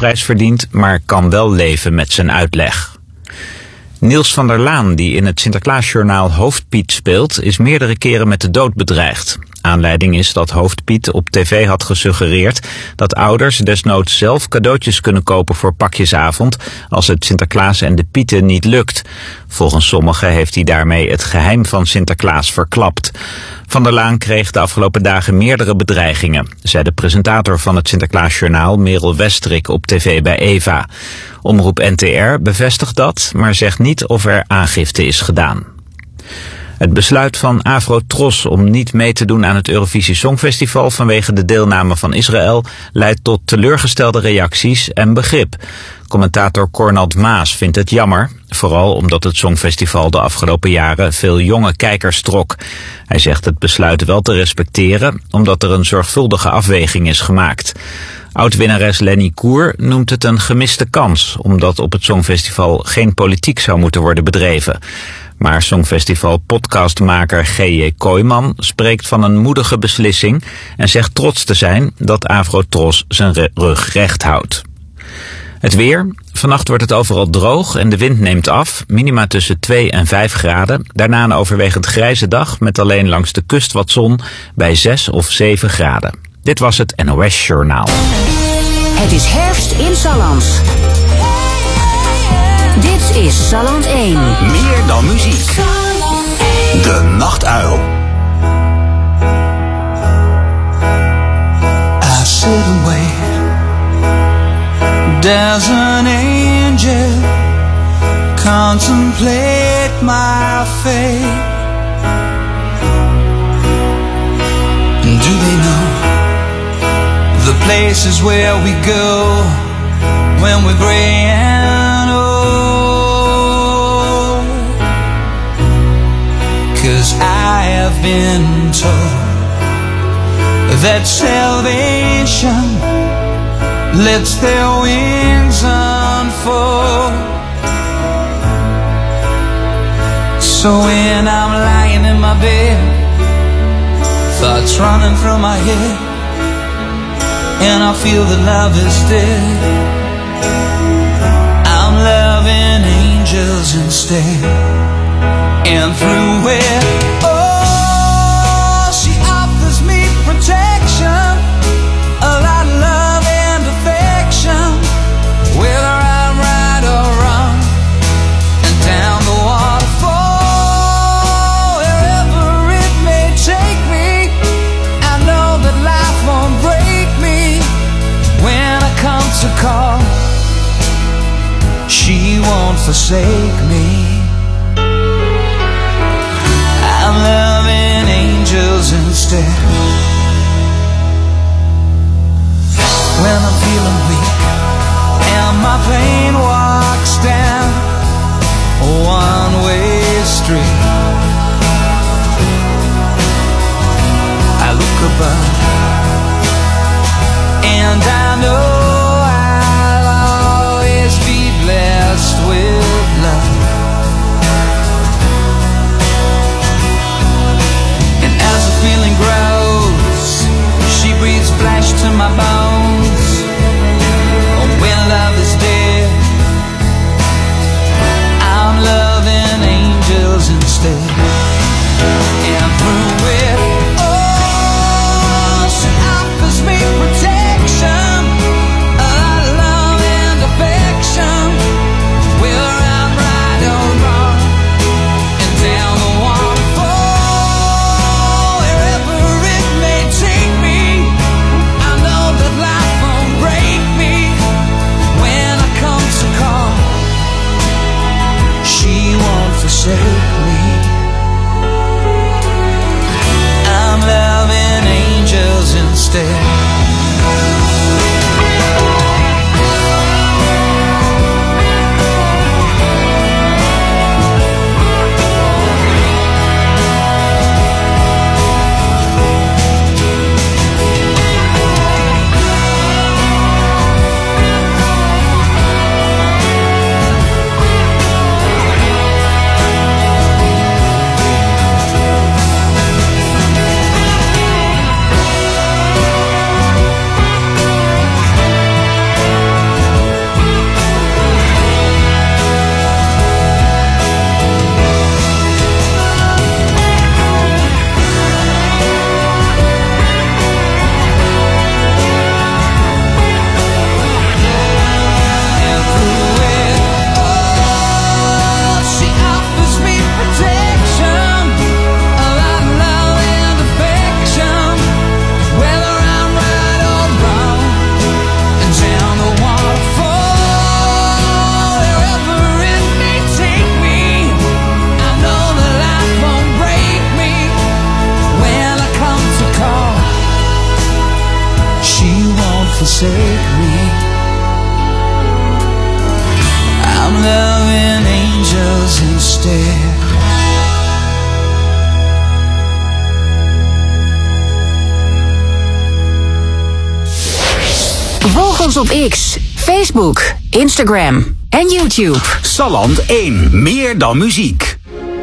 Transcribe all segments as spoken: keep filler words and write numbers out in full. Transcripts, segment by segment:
Hoofdprijs verdient, maar kan wel leven met zijn uitleg. Niels van der Laan, die in het Sinterklaasjournaal Hoofdpiet speelt, is meerdere keren met de dood bedreigd. Aanleiding is dat Hoofdpiet op tv had gesuggereerd dat ouders desnoods zelf cadeautjes kunnen kopen voor pakjesavond als het Sinterklaas en de Pieten niet lukt. Volgens sommigen heeft hij daarmee het geheim van Sinterklaas verklapt. Van der Laan kreeg de afgelopen dagen meerdere bedreigingen, zei de presentator van het Sinterklaasjournaal Merel Westrik op tv bij Eva. Omroep N T R bevestigt dat, maar zegt niet of er aangifte is gedaan. Het besluit van Afro-Tros om niet mee te doen aan het Eurovisie Songfestival vanwege de deelname van Israël leidt tot teleurgestelde reacties en begrip. Commentator Cornald Maas vindt het jammer, vooral omdat het Songfestival de afgelopen jaren veel jonge kijkers trok. Hij zegt het besluit wel te respecteren, omdat er een zorgvuldige afweging is gemaakt. Oud-winnares Lenny Koer noemt het een gemiste kans, omdat op het Songfestival geen politiek zou moeten worden bedreven. Maar Songfestival-podcastmaker G J Kooijman spreekt van een moedige beslissing en zegt trots te zijn dat Afro-Tros zijn re- rug recht houdt. Het weer. Vannacht wordt het overal droog en de wind neemt af. Minima tussen twee en vijf graden. Daarna een overwegend grijze dag met alleen langs de kust wat zon bij zes of zeven graden. Dit was het N O S Journaal. Het is herfst in Salland. Dit is Salland één. Meer dan muziek. De Nachtuil. I sit and wait. There's an angel. Contemplate my fate. Do they know the places where we go when we're gray and old? 'Cause I have been told that salvation lets their wings unfold. So when I'm lying in my bed, thoughts running through my head, and I feel that love is dead, I'm loving angels instead. And through it, oh, she offers me protection, a lot of love and affection, whether I'm right or wrong, and down the waterfall, wherever it may take me, I know that life won't break me when I come to call. She won't forsake me. I'm loving angels instead. When I'm feeling weak and my pain walks down a one-way street, I look above and I know I'll always be blessed with love. And as the feeling grows, she breathes flesh to my bones, op X, Facebook, Instagram en YouTube. Salland één. Meer dan muziek.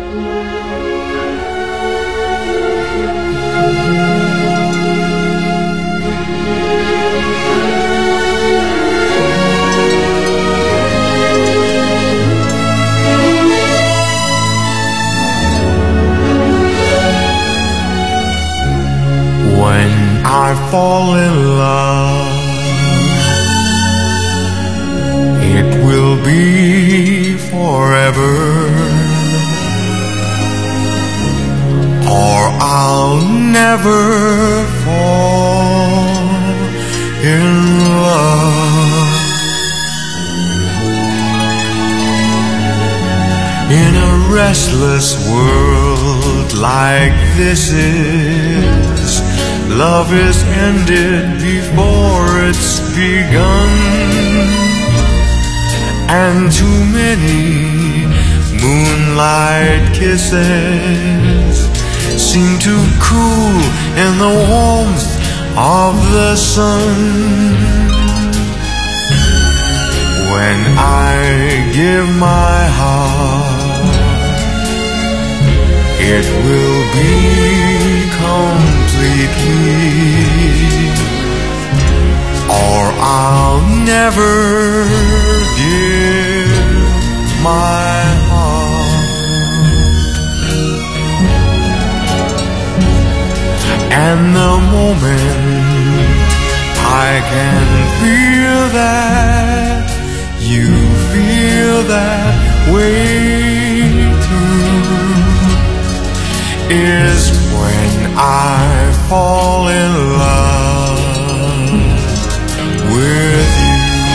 When I fall in love, it will be forever, or I'll never fall in love. In a restless world like this is, love is ended before it's begun, and too many moonlight kisses seem to cool in the warmth of the sun. When I give my heart, it will be completely, or I'll never give my heart. And the moment I can feel that you feel that way too is when I fall in love with you.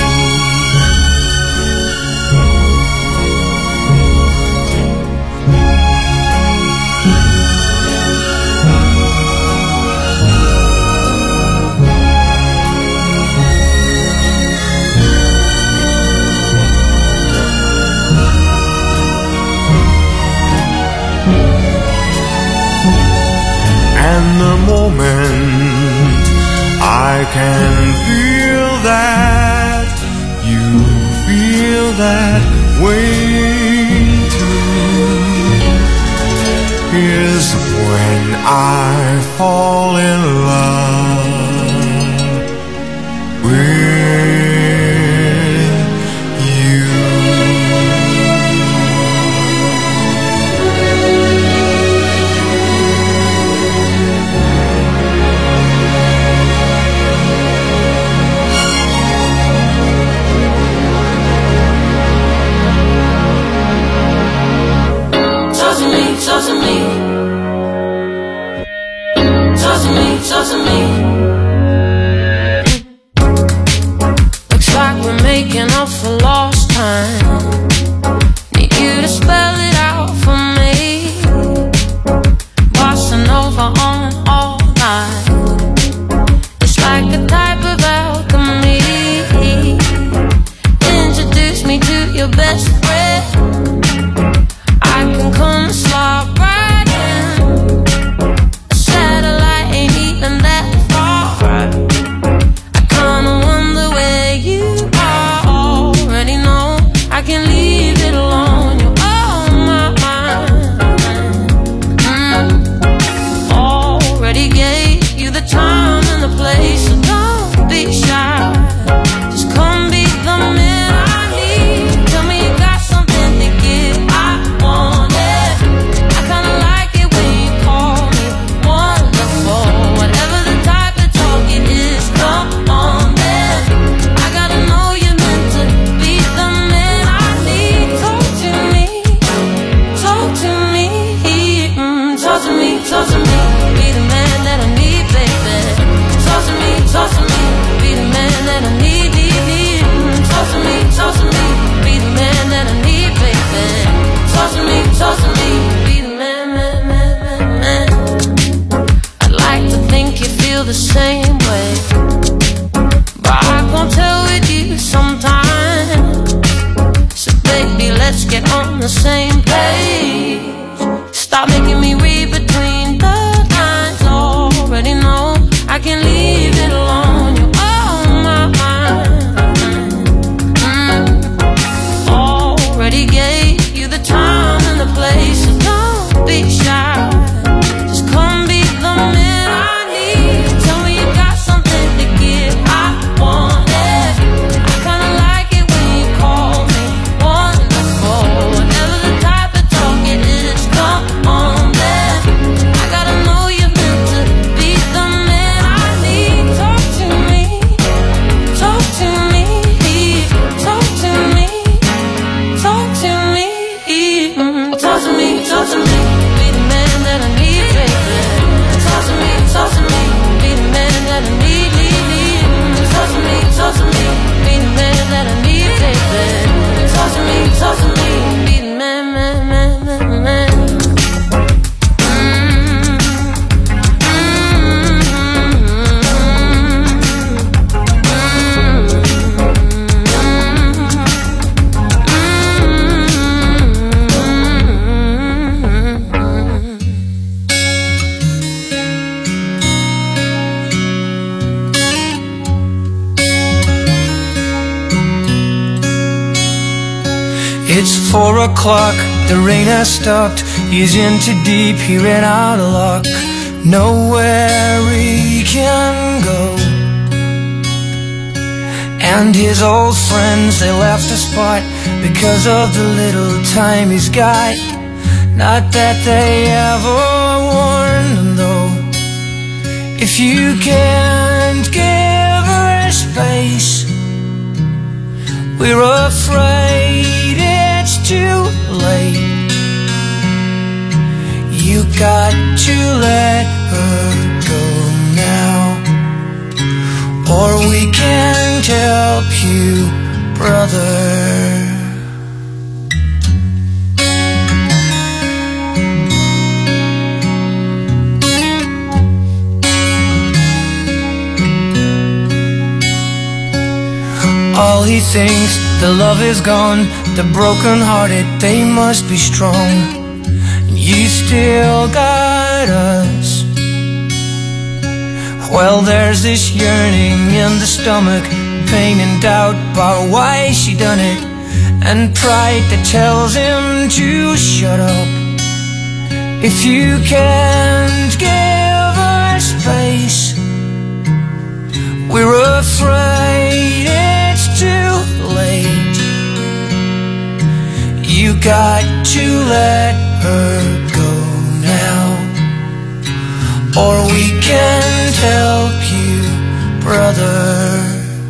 And the moment I can feel that you feel that way too is when I fall in love with Talk to me, talk to me, talk to me. Looks like we're making up for lost time. Need you to spell it out for me. Bossa Nova on all night. It's like a type of alchemy. Introduce me to your best friend. I can come and slide right in. A satellite ain't even that far. I kinda wonder where you are. Already know I can leave It's four o'clock, the rain has stopped. He's in too deep, he ran out of luck. Nowhere he can go. And his old friends, they left the spot because of the little time he's got. Not that they ever warned him though. If you can't give her space, we're afraid it's too late. You got to let her go now, or we can't help you, brother. All he thinks, the love is gone. The broken hearted, they must be strong. And you still got us. Well, there's this yearning in the stomach, pain and doubt about why she done it, and pride that tells him to shut up. If you can't give her space, we're afraid it's too late. You got to let her go now, or we can't help you, brother.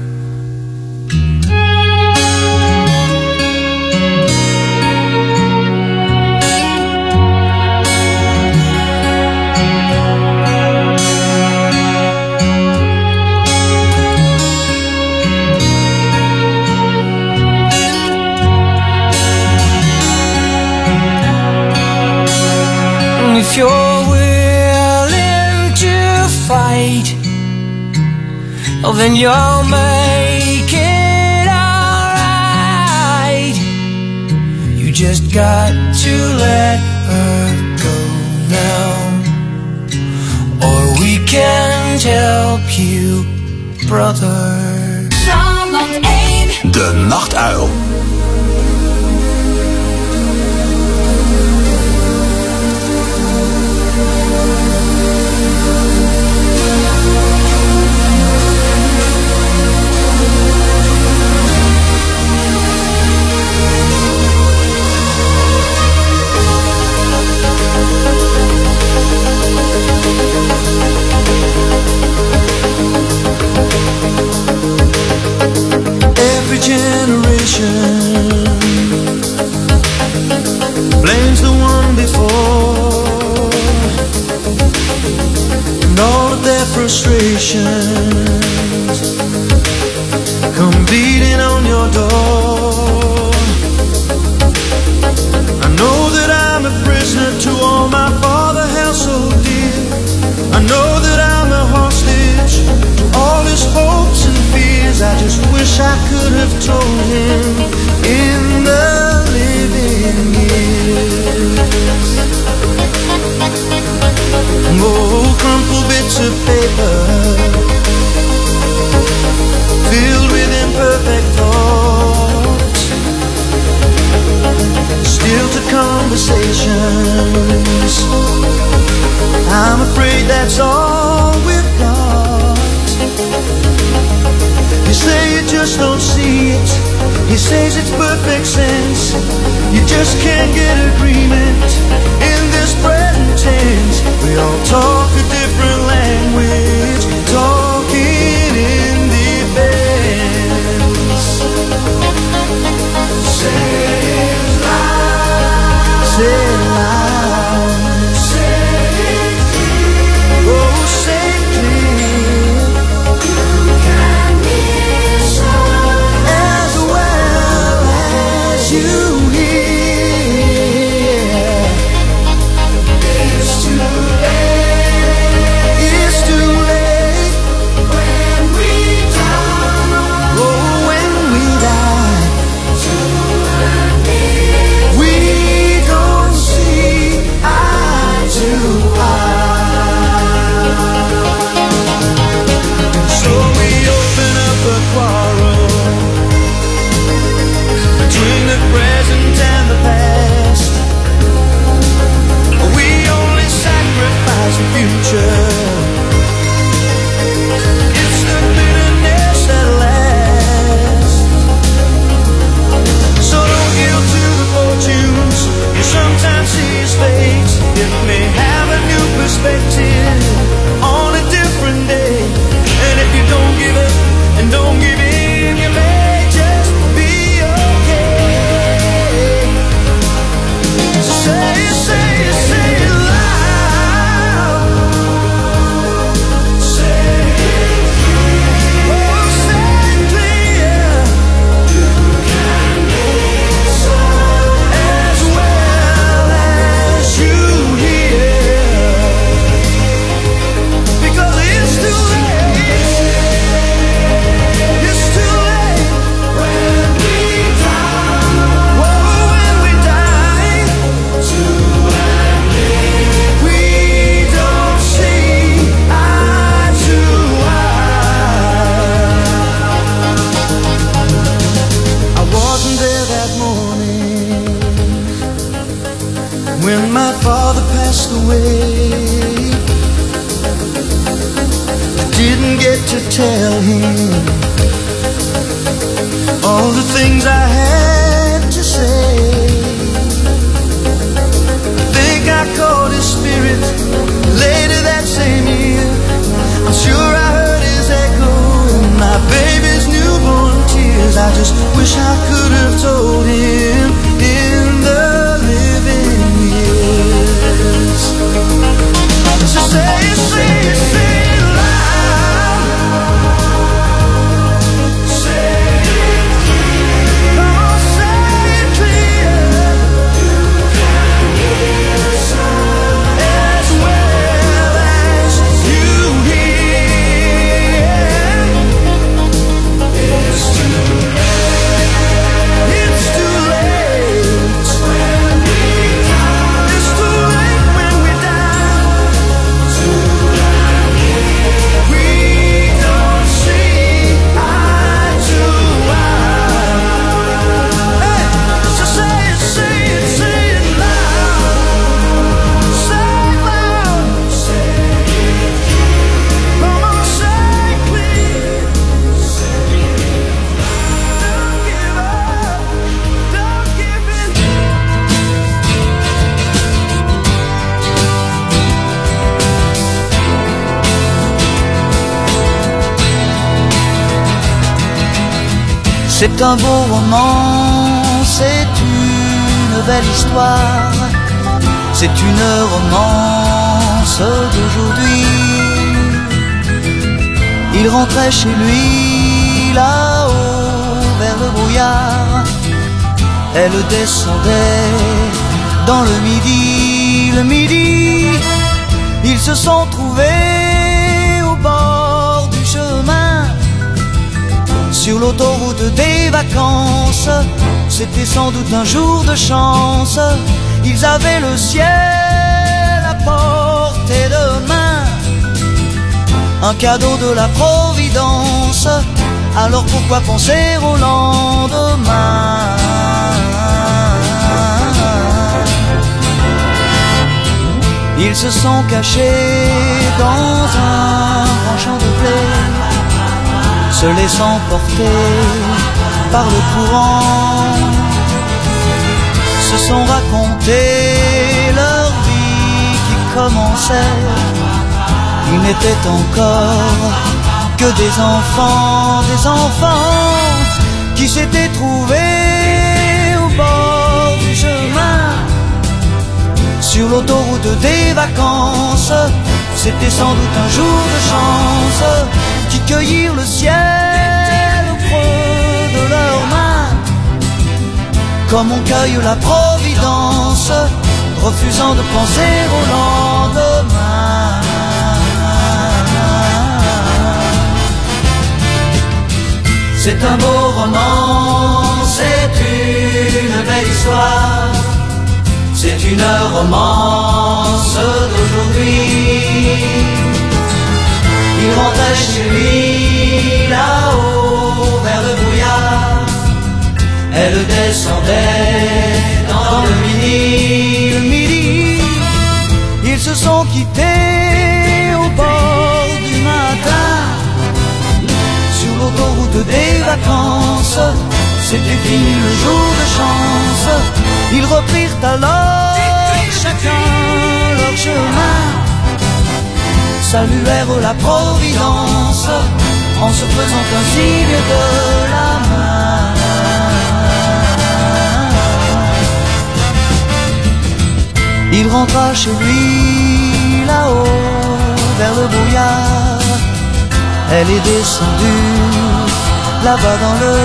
If you're willing to fight, well then you'll make it alright. You just got to let her go now, or we can't help you, brother. Zandland één. De Nachtuil. Every generation blames the one before, and all of their frustrations come beating on your door. I know that I'm a prisoner to all my father held so dear. I know that I'm a hostage to all his hopes and fears. I just wish I could have told him in the living years. Oh, crumpled bits of paper filled with imperfect thoughts, still to conversations. I'm afraid that's all we've got. You say you just don't see it. He says it's perfect sense. You just can't get agreement in this present tense. We all talk a different language, talking in defense. Say it loud. Say it loud. Say it clear. Oh, say it clear. You can listen as well as you hear. It's too late. It's too late when we die. Oh, when we die. We don't see eye to eye. So we open up a quarrel between the present when my father passed away. I didn't get to tell him all the things I had to say. I think I caught his spirit later that same year. I'm sure I heard his echo in my baby's newborn tears. I just wish I could have told him in the living years. So say it, say it, say it loud. Say it clear. Oh, say it clear. You can hear the sound as well as you hear. It's too late. It's too late when we die. It's too late when we die. We don't see eye to eye. Hey, so say it, say it, say it loud. Say it loud. Say it clear. Come on, say it clear. Don't give up. Don't give in. C'est un beau roman, c'est une belle histoire, c'est une romance d'aujourd'hui. Il rentrait chez lui là-haut vers le brouillard, elle descendait dans le midi, le midi. Ils se sont trouvés au bord du chemin, sur l'autoroute des vacances. C'était sans doute un jour de chance. Ils avaient le ciel à portée de main, un cadeau de la Providence. Alors pourquoi penser au lendemain? Ils se sont cachés dans un grand champ de blé, se laissant porter par le courant, se sont raconté leur vie qui commençait. Ils n'étaient encore que des enfants, des enfants qui s'étaient trouvés au bord du chemin, sur l'autoroute des vacances. C'était sans doute un jour de chance, qui cueillirent le ciel au creux de leurs mains, comme on cueille la Providence, refusant de penser au lendemain. C'est un beau roman, c'est une belle histoire, c'est une romance d'aujourd'hui. Il rentrait chez lui là-haut vers le brouillard, elle descendait dans le midi, le midi. Ils se sont quittés au bord du matin, sur l'autoroute des vacances. C'était fini le jour de chance. Ils reprirent alors chacun leur chemin, saluèrent la Providence en se faisant un signe de la main. Il rentra chez lui là-haut vers le brouillard, elle est descendue là-bas dans le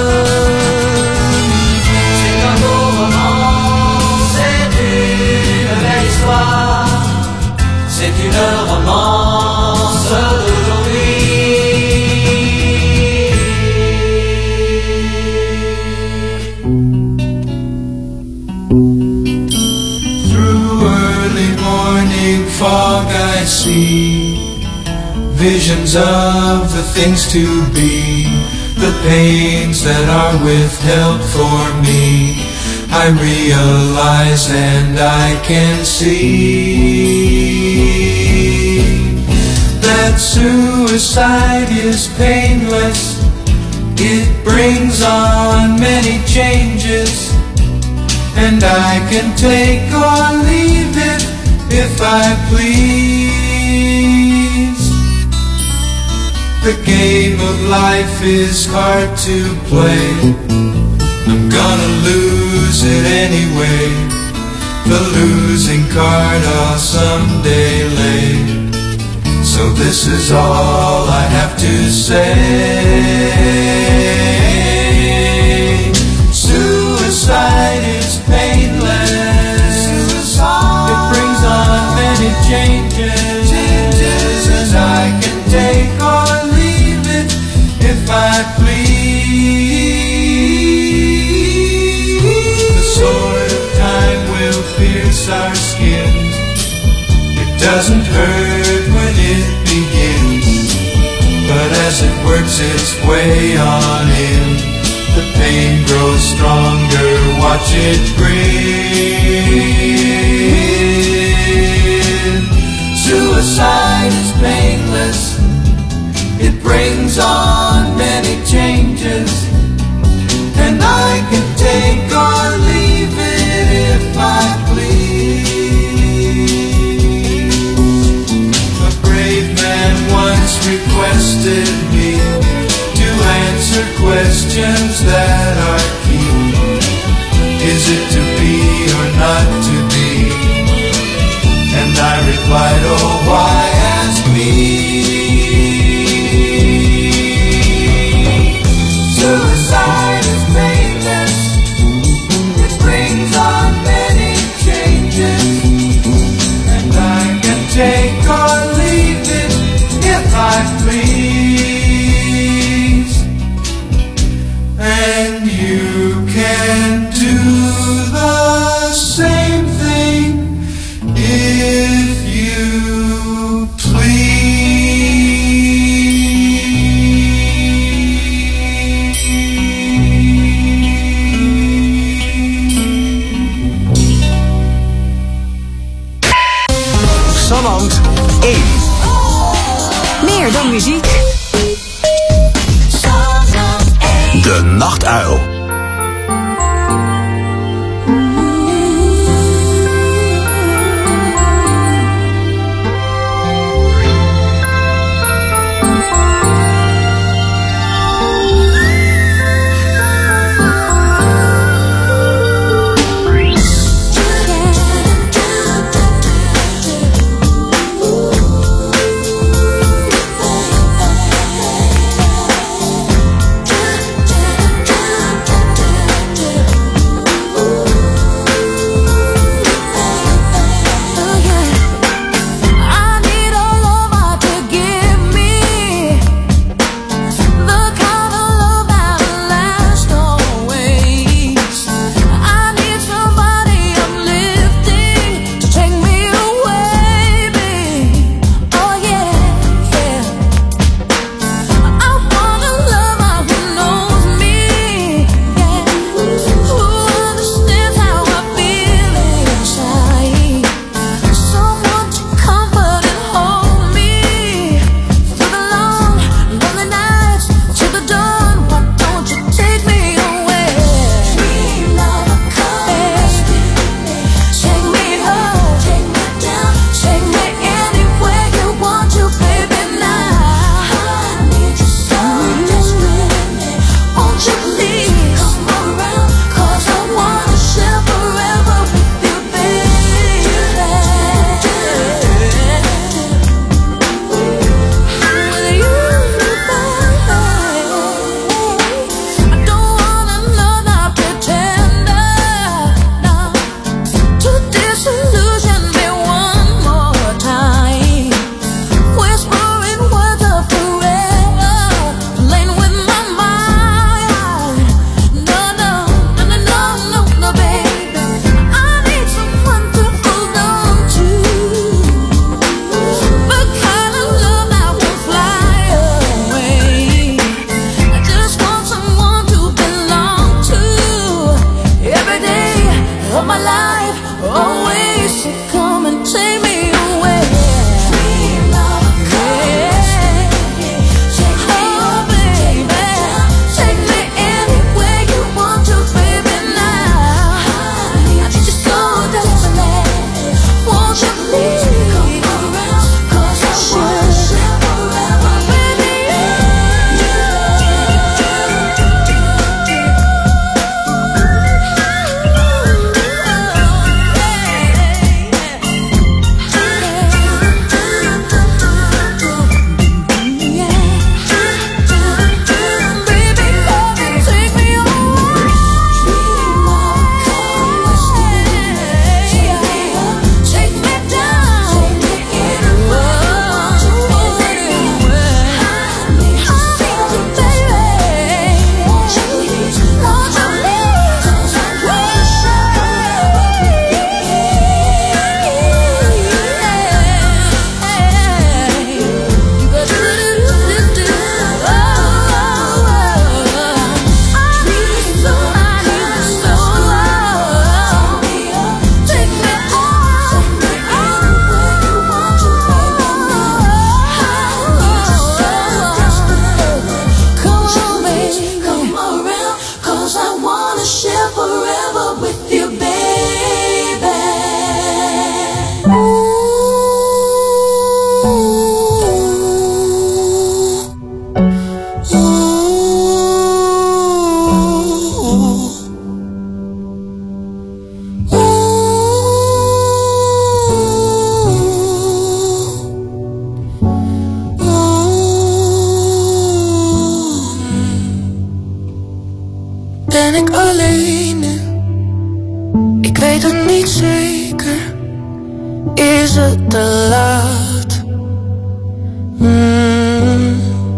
midi. C'est un beau roman, c'est une belle histoire, c'est une romance d'aujourd'hui. Through early morning fog I see visions of the things to be, the pains that are withheld for me. I realize and I can see that suicide is painless. It brings on many changes, and I can take or leave it if I please. The game of life is hard to play. I'm gonna lose it anyway. The losing card I'll someday lay. So this is all I have to say. Suicide is painless. Suicide. It brings on many changes, changes, and I can take or leave it if I please. The sword of time will pierce our skin. It doesn't hurt when it begins, but as it works its way on in, the pain grows stronger, watch it grin. Suicide is painless. It brings on many changes, and I can take or leave it if I please. A brave man once requested me to answer questions that are key. Is it to be or not to be? And I replied, oh, why ask me? Suicide is painless. It brings on many changes, and I can take or leave it if I please. And share forever with you, baby. Ooh. Ben ik alleen nu? Ik weet het niet zeker. Is het te laat? Hmm.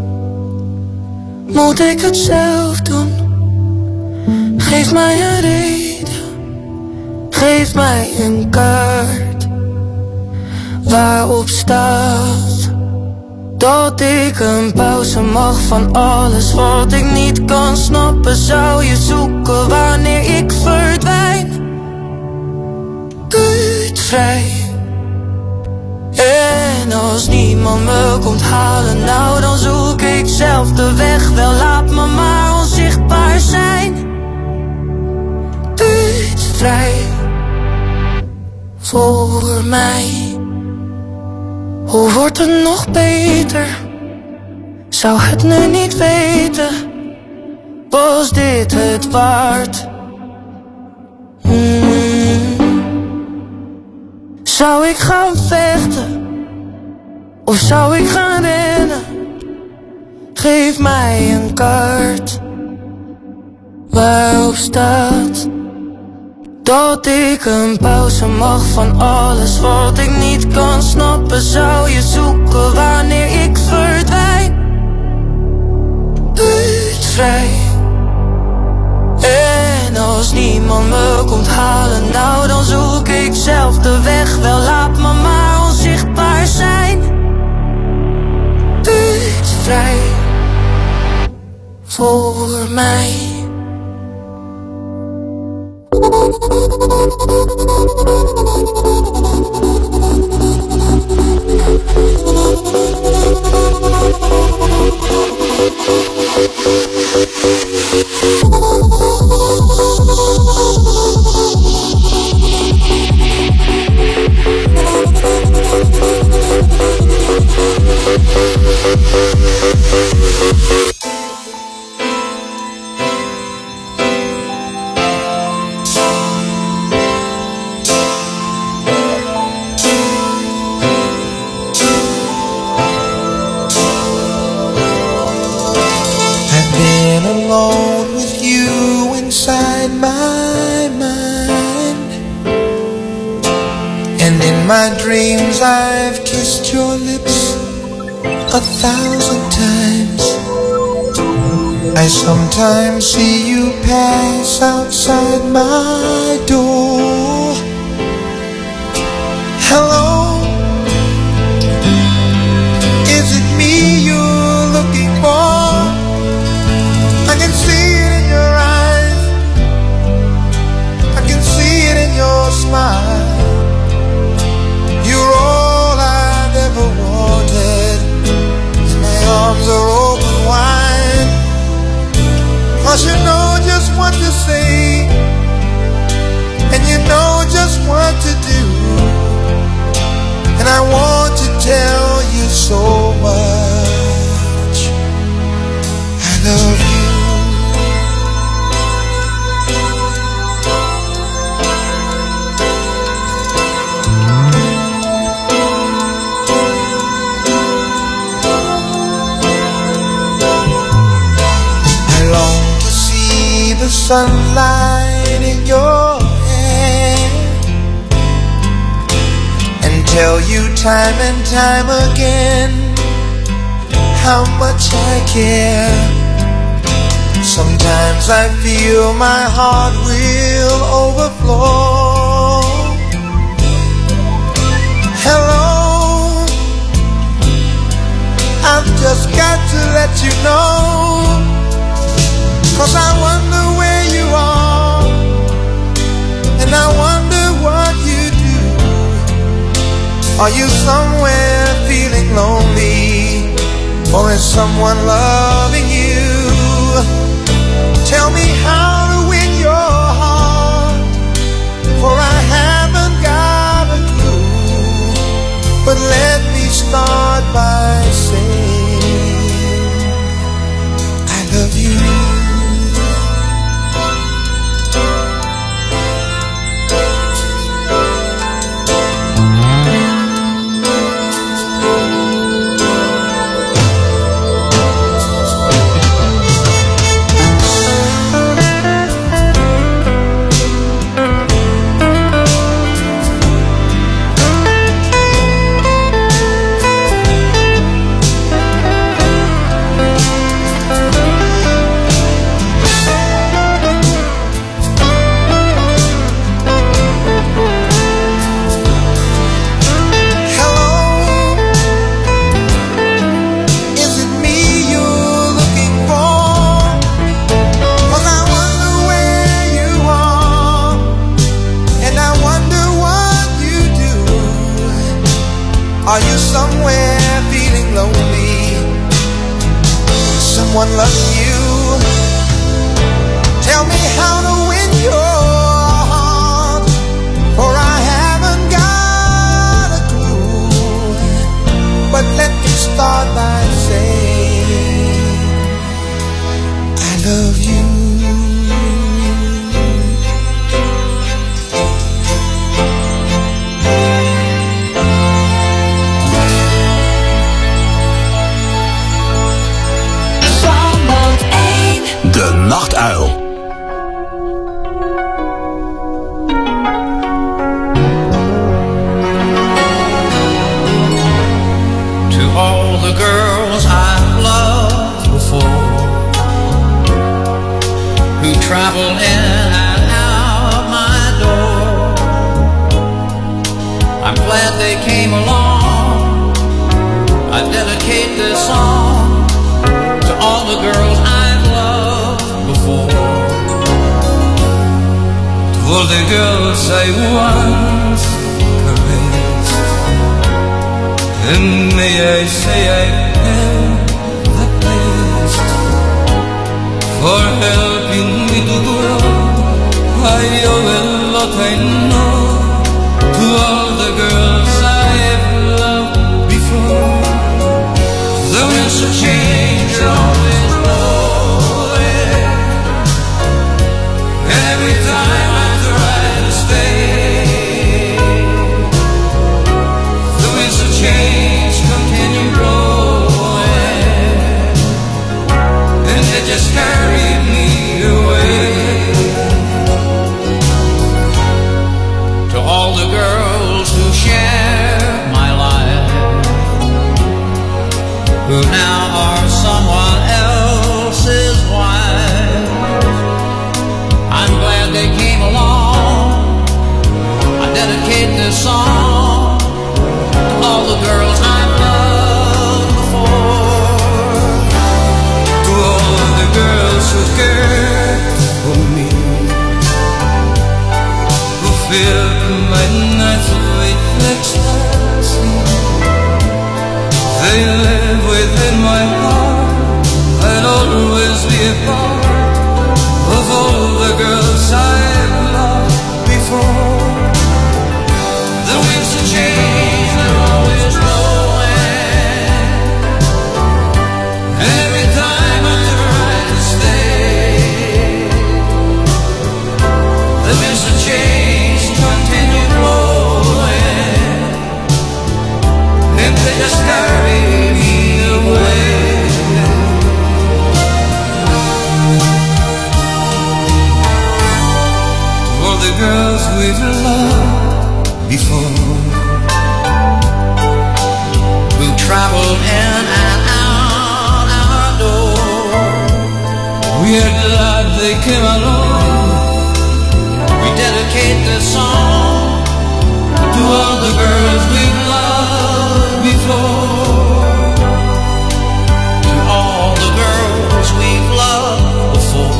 Moet ik het zelf doen? Geef mij een reden. Geef mij een kaart waarop staat dat ik een pauze mag van alles wat ik niet kan snappen. Zou je zoeken wanneer ik verdwijn? Buurtvrij. En als niemand me komt halen, nou dan zoek ik zelf de weg wel. Laat me maar onzichtbaar zijn. Buurtvrij. Voor mij. Hoe wordt het nog beter? Zou het nu niet weten? Was dit het waard? Hmm. Zou ik gaan vechten? Of zou ik gaan rennen? Geef mij een kaart waarop staat dat ik een pauze mag van alles wat ik niet kan snappen. Zou je zoeken wanneer ik verdwijn? Buurtvrij. En als niemand me komt halen, nou dan zoek ik zelf de weg wel. Laat me maar onzichtbaar zijn. Buurtvrij. Voor mij. My dreams I've kissed your lips a thousand times. I sometimes see you pass outside my door. Hello, is it me you're looking for? I can see it in your eyes, I can see it in your smile. You're all I've ever wanted. My arms are open wide, 'cause you know just what to say, and you know just what to do. And I want to tell you so much. I love you. The sunlight in your hair and tell you time and time again how much I care. Sometimes I feel my heart will overflow. Hello, I've just got to let you know, 'cause I wonder where you are, and I wonder what you do. Are you somewhere feeling lonely, or is someone loving you? Tell me how to win your Are you somewhere feeling lonely? Is someone loving you? Tell me how to win your heart, for I haven't got a clue. But let me start by saying I love you. De Nachtuil. To all the girls I've loved before, who travel in and out my door, I'm glad they came along. I dedicate this song to all the girls I've loved before, to all the girls I once caressed, and may I say I am the best for helping me to grow. I owe a lot, I know, to all the girls I've loved before. The winds of change are always blowing, and every time I try to stay, the winds of change continue blowing, and they just carry me away. To all the girls who share my life, who now are someone else's wife, I'm glad they came along. I dedicate this song to all the girls I've loved before, to all the girls who cared for me, who filled my nights with ecstasy. They live within my heart. I'll always be a part of all the girls I've loved before. The winds of change are always blowing, and every time I try to stay, the winds of change continue blowing, and they just carry me away. For the girls we've loved before, who traveled in and out our door, we're glad they came along. We dedicate this song to all the girls we've loved before, to all the girls we've loved before,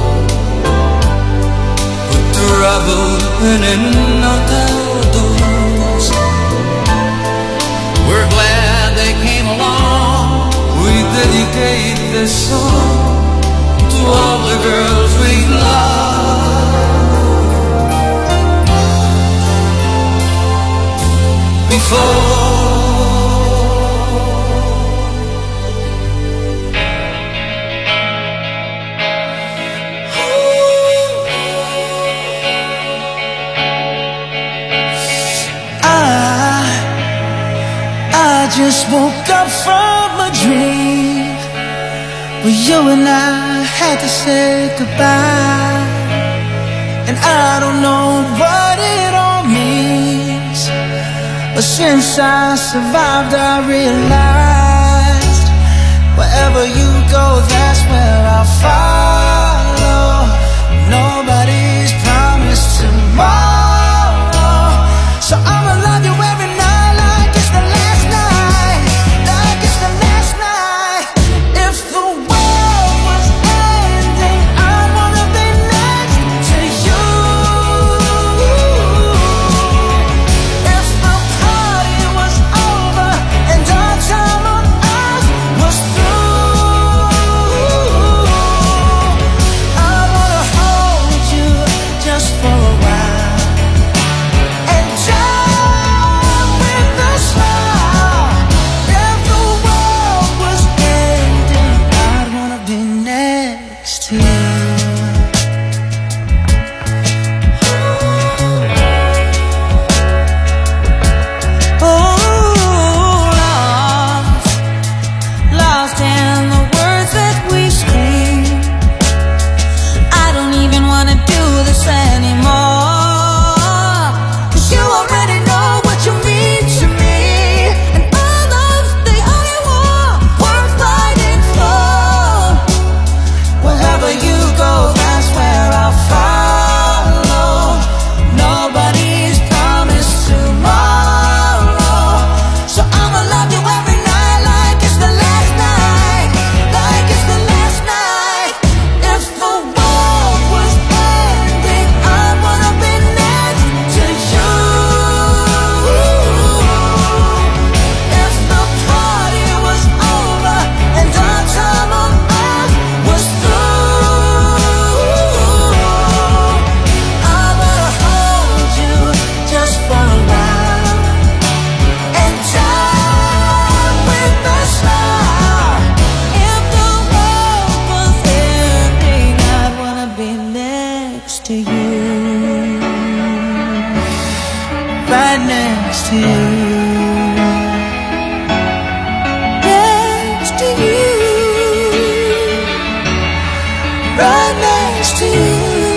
who traveled in and out our doors. We're glad they came along. We dedicate this song to all the girls we loved before. I just woke up from a dream where you and I had to say goodbye, and I don't know what it all means, but since I survived I realized wherever you go, that's where I'll follow. Nobody's promised tomorrow, so I'ma love you every night like it's the last night, like it's the last night. If the world was ending, I wanna be next to you. If the party was over next to you. Next to you. Right next to you.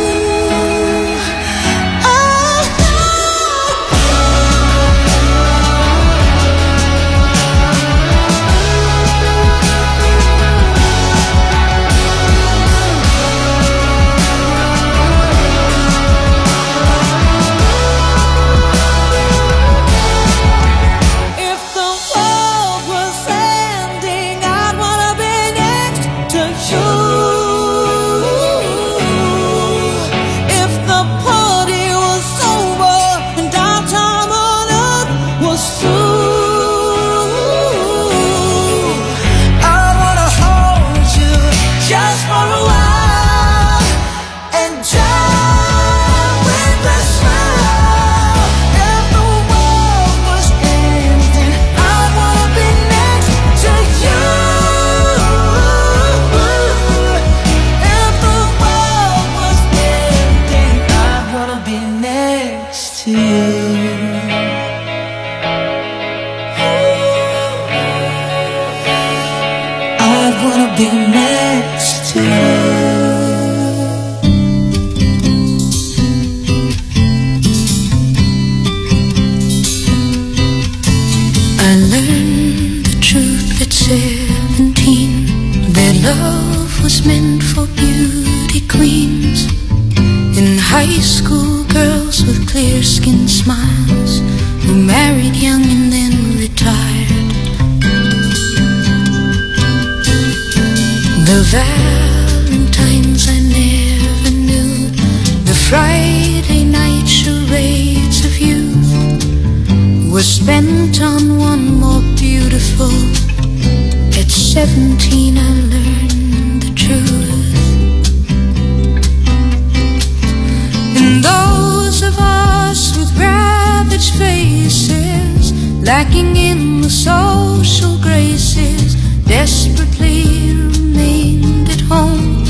Lacking in the social graces, desperately remained at home,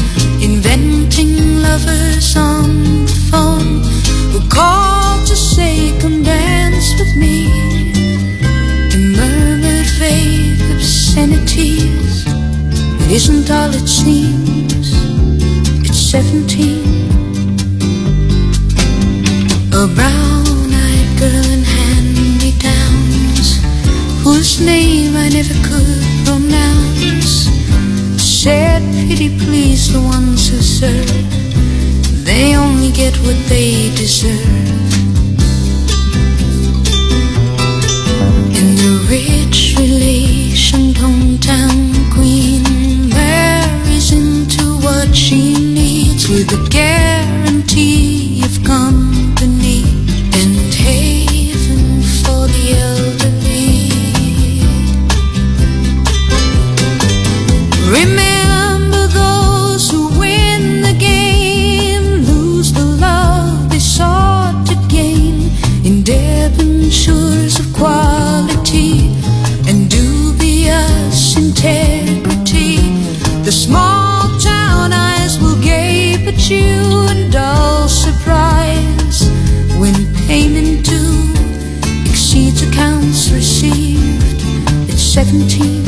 inventing lovers on the phone who called to say, come dance with me, and murmured vague obscenities. It isn't all it seems, it's seventeen. A brown-eyed girl in hand-me-downs, whose name I never could pronounce, said, pity please the ones who serve, they only get what they deserve. And the rich relation hometown queen marries into what she needs, with a guarantee of company and haven for the elderly. Remember, those who win the game lose the love they sought to gain in debentures of quality and dubious integrity. The small town eyes will gape at you in dull surprise when payment due exceeds accounts received. It's seventeen.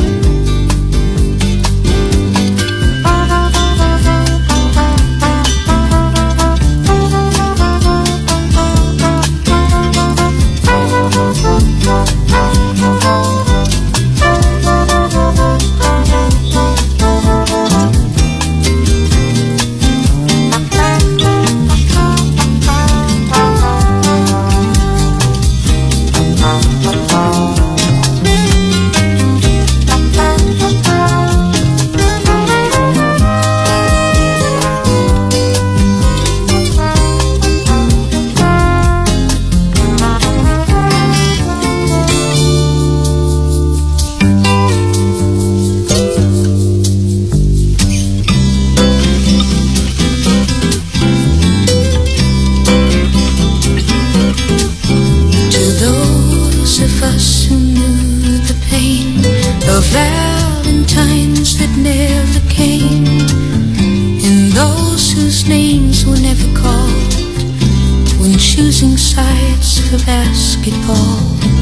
Valentines that never came, and those whose names were never called when choosing sides for basketball.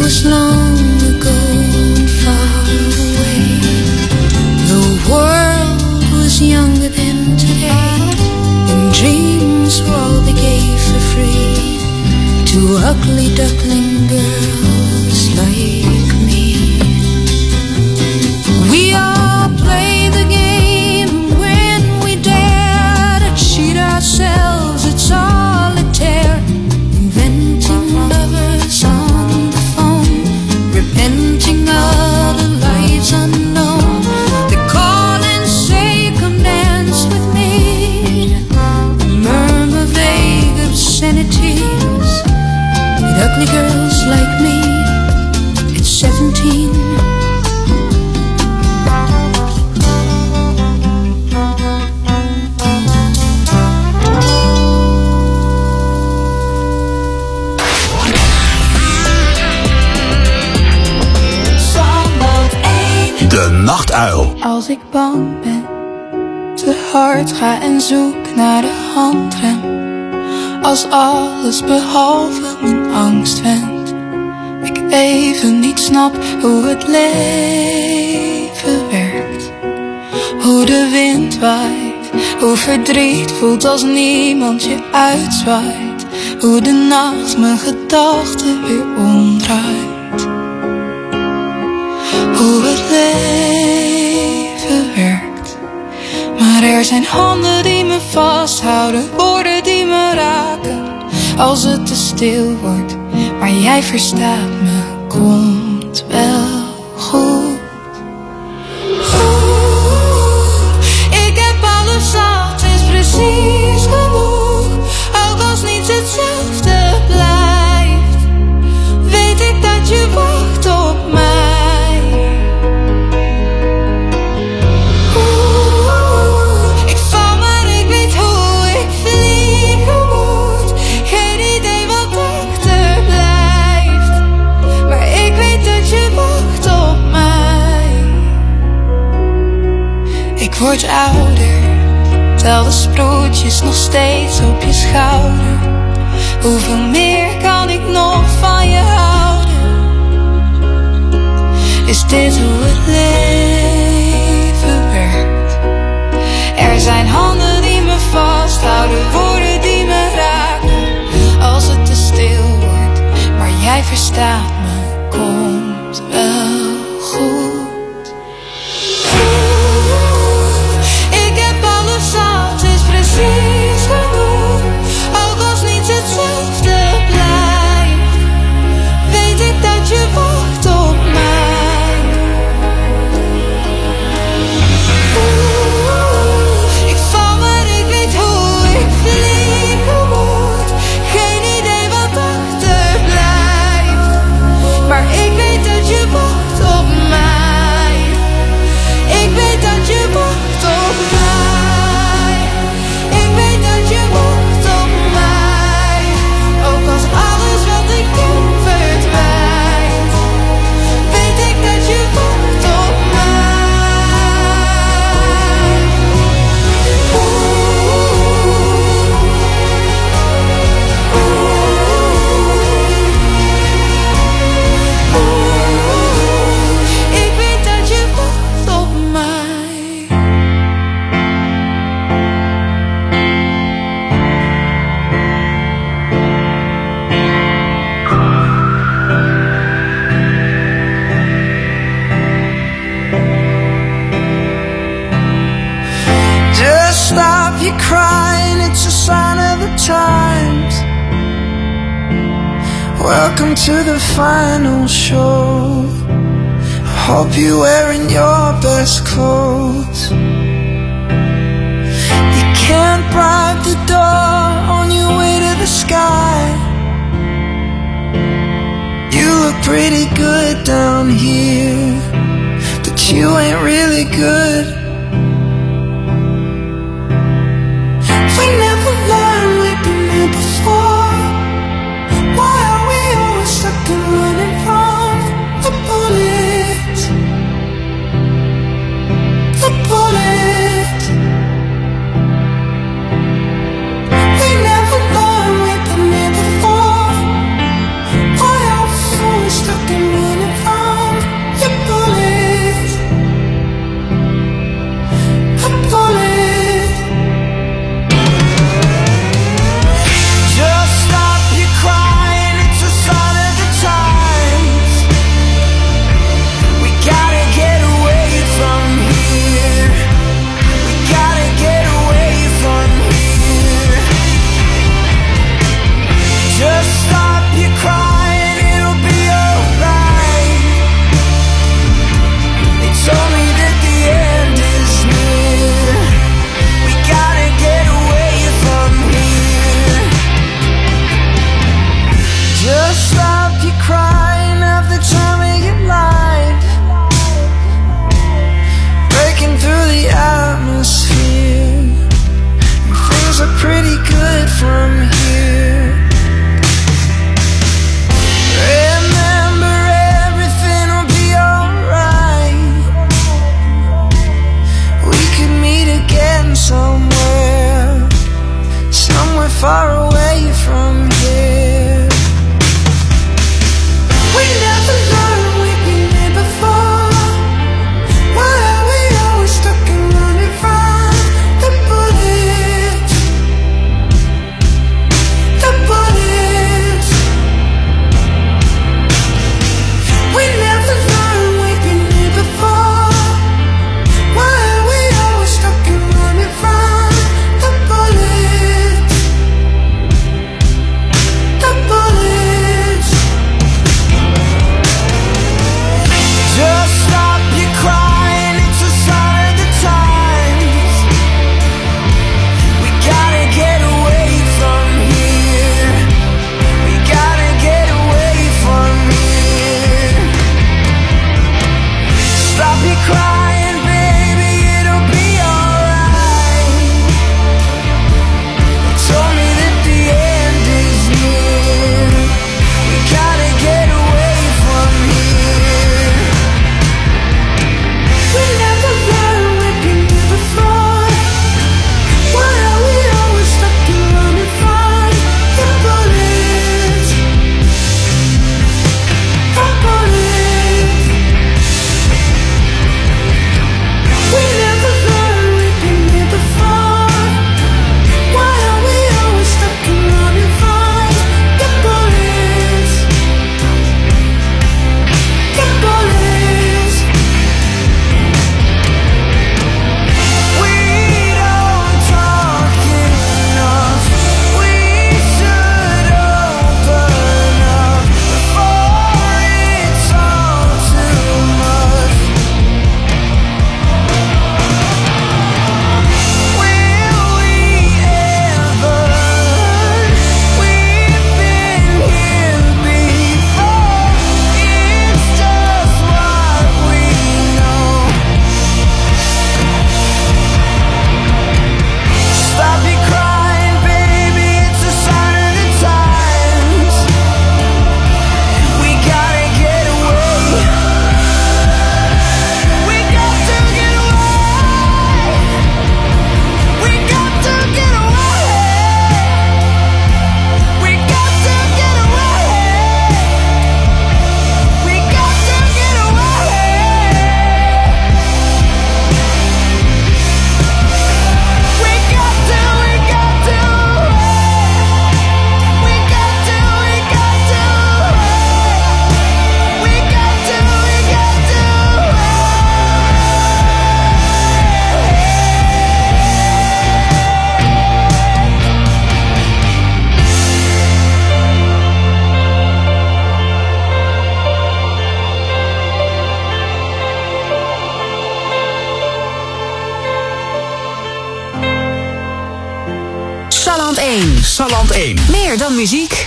was long ago and far away. The world was younger than today, and dreams were all they gave for free to ugly duckling girls like me. We all play the game when we dare to cheat ourselves at solitaire, inventing lovers on the phone, repenting of the lives unknown. They call and say, come dance with me, murmur vague obscenities with ugly girls like me at seventeen. De Nachtuil. Als ik bang ben, te hard ga en zoek naar de handrem, als alles behalve mijn angst wendt, ik even niet snap hoe het leven werkt, hoe de wind waait, hoe verdriet voelt als niemand je uitzwaait, hoe de nacht mijn gedachten weer omdraait, hoe het leven werkt. Maar er zijn handen die me vasthouden, woorden die me raken, als het te stil wordt, maar jij verstaat me, komt wel goed. Oeh, ik heb alles zat, is precies genoeg. Ook als niets hetzelfde blijft, weet ik dat je wacht op mij. Ik word ouder, tel de sproetjes nog steeds op je schouder. Hoeveel meer kan ik nog van je houden? Is dit hoe het leven werkt? Er zijn handen die me vasthouden, woorden die me raken, als het te stil wordt, maar jij verstaat me, komt wel goed. Precies genoeg, ook als niets hetzelfde blijft, weet ik dat je wacht op mij. Oeh, ik val maar ik weet hoe ik vliegen moet, geen idee wat achterblijft, maar ik weet dat je wacht op mij. Ik weet dat je wacht op mij. Crying, it's a sign of the times. Welcome to the final show. I hope you're wearing your best clothes. You can't bribe the door on your way to the sky. You look pretty good down here, but you ain't really good. Stuck in far away from here. We never learned we've been here before. Why are we always stuck and running from the bullets? The bullets. We never learned we've been here before. Why are we always stuck and running from the bullets? The bullets. Just stop your crying, it's a sign of the times. We gotta get away from here. We gotta get away from here. Stop your crying, baby, it'll be alright. They told me that the end is near. We gotta get away from here. We never learned we've been here before. Why are we always stuck and running from the bullets? The bullets. We never learned we've been here before. Why are we always stuck and running from the bullets? The bullets. We don't talk enough. We should open up before it's all too much. Will we ever learn? We've been here before. It's just what we know. Stop your crying, baby, it's a sign of the times. We gotta get away. We got to get away. We got to get away. We got to get away. We got to get away. We got to, we got to. We got to, we got to. We got to, we got to. Salland één. Salland één. Meer dan muziek.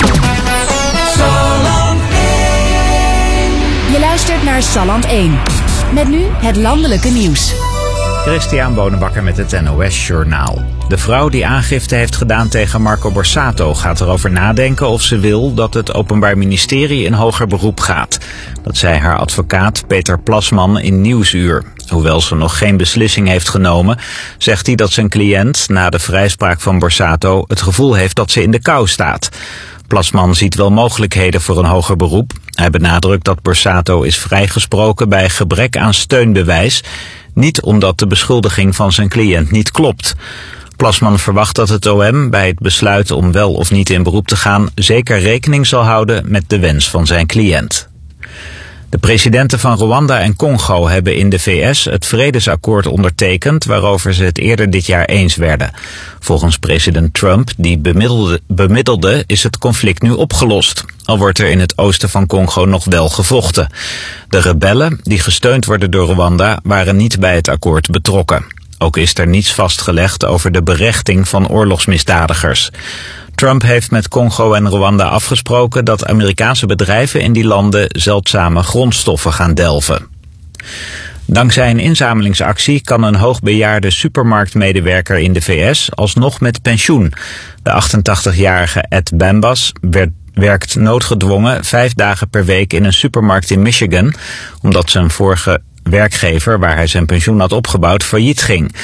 Je luistert naar Salland één. Met nu het landelijke nieuws. Christian Bonenbakker met het N O S-journaal. De vrouw die aangifte heeft gedaan tegen Marco Borsato gaat erover nadenken of ze wil dat het Openbaar Ministerie in hoger beroep gaat. Dat zei haar advocaat Peter Plasman in Nieuwsuur. Hoewel ze nog geen beslissing heeft genomen, zegt hij dat zijn cliënt na de vrijspraak van Borsato het gevoel heeft dat ze in de kou staat. Plasman ziet wel mogelijkheden voor een hoger beroep. Hij benadrukt dat Borsato is vrijgesproken bij gebrek aan steunbewijs, niet omdat de beschuldiging van zijn cliënt niet klopt. Plasman verwacht dat het O M bij het besluit om wel of niet in beroep te gaan zeker rekening zal houden met de wens van zijn cliënt. De presidenten van Rwanda en Congo hebben in de V S het vredesakkoord ondertekend waarover ze het eerder dit jaar eens werden. Volgens president Trump, die bemiddelde, bemiddelde, is het conflict nu opgelost. Al wordt er in het oosten van Congo nog wel gevochten. De rebellen, die gesteund worden door Rwanda, waren niet bij het akkoord betrokken. Ook is er niets vastgelegd over de berechting van oorlogsmisdadigers. Trump heeft met Congo en Rwanda afgesproken dat Amerikaanse bedrijven in die landen zeldzame grondstoffen gaan delven. Dankzij een inzamelingsactie kan een hoogbejaarde supermarktmedewerker in de V S alsnog met pensioen. De achtentachtigjarige Ed Bambas werd werkt noodgedwongen vijf dagen per week in een supermarkt in Michigan, omdat zijn vorige werkgever, waar hij zijn pensioen had opgebouwd, failliet ging.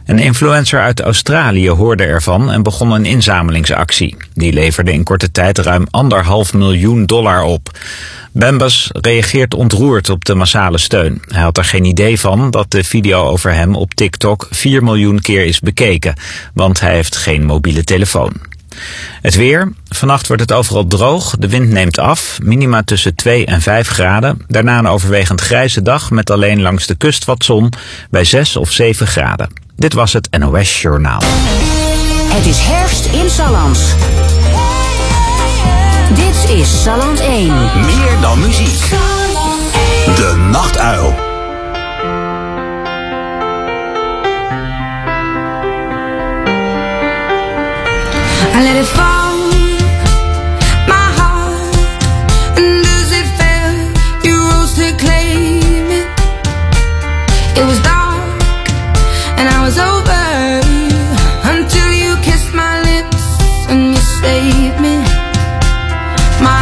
Een influencer uit Australië hoorde ervan en begon een inzamelingsactie. Die leverde in korte tijd ruim anderhalf miljoen dollar op. Bembas reageert ontroerd op de massale steun. Hij had er geen idee van dat de video over hem op TikTok vier miljoen keer is bekeken, want hij heeft geen mobiele telefoon. Het weer. Vannacht wordt het overal droog, de wind neemt af, minima tussen twee en vijf graden. Daarna een overwegend grijze dag met alleen langs de kust wat zon bij zes of zeven graden. Dit was het N O S Journaal. Het is herfst in Salland. Dit is Salland één. Meer dan muziek. De Nachtuil. I let it fall, my heart, and as it fell, you rose to claim it. It was dark, and I was over, until you kissed my lips, and you saved me. My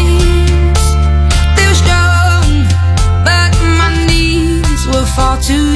hands, they were strong, but my knees were far too